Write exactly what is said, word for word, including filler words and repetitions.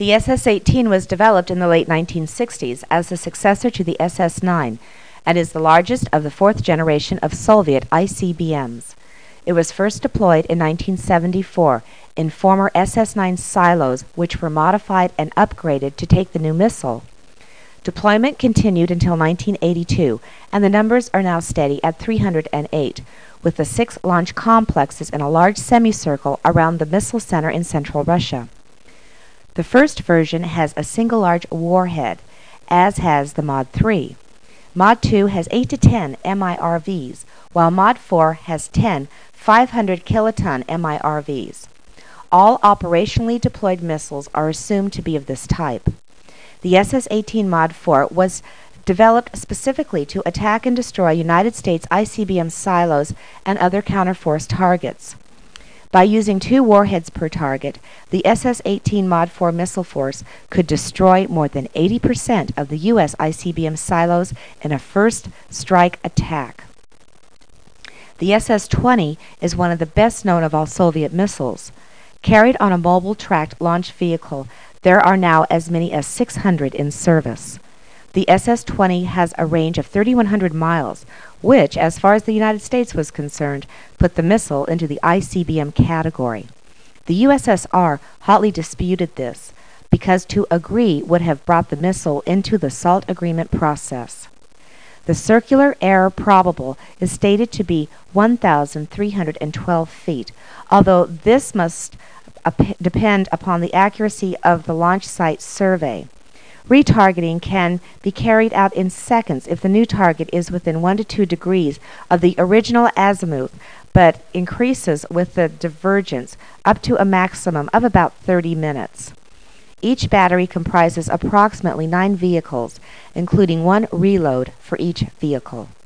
The S S eighteen was developed in the late nineteen sixties as the successor to the S S nine and is the largest of the fourth generation of Soviet I C B Ms. It was first deployed in nineteen seventy-four in former S S nine silos, which were modified and upgraded to take the new missile. Deployment continued until nineteen eighty-two, and the numbers are now steady at three hundred eight, with the six launch complexes in a large semicircle around the missile center in central Russia. The first version has a single large warhead, as has the Mod three. Mod two has eight to ten M I R Vs, while Mod four has ten five hundred kiloton M I R Vs. All operationally deployed missiles are assumed to be of this type. The S S eighteen Mod four was developed specifically to attack and destroy United States I C B M silos and other counterforce targets. By using two warheads per target, the S S eighteen Mod four missile force could destroy more than eighty percent of the U S I C B M silos in a first strike attack. The S S twenty is one of the best known of all Soviet missiles. Carried on a mobile tracked launch vehicle, there are now as many as six hundred in service. The S S twenty has a range of three thousand one hundred miles, which, as far as the United States was concerned, put the missile into the I C B M category. The U S S R hotly disputed this, because to agree would have brought the missile into the SALT agreement process. The circular error probable is stated to be one thousand three hundred twelve feet, although this must ap- depend upon the accuracy of the launch site survey. Retargeting can be carried out in seconds if the new target is within one to two degrees of the original azimuth, but increases with the divergence up to a maximum of about thirty minutes. Each battery comprises approximately nine vehicles, including one reload for each vehicle.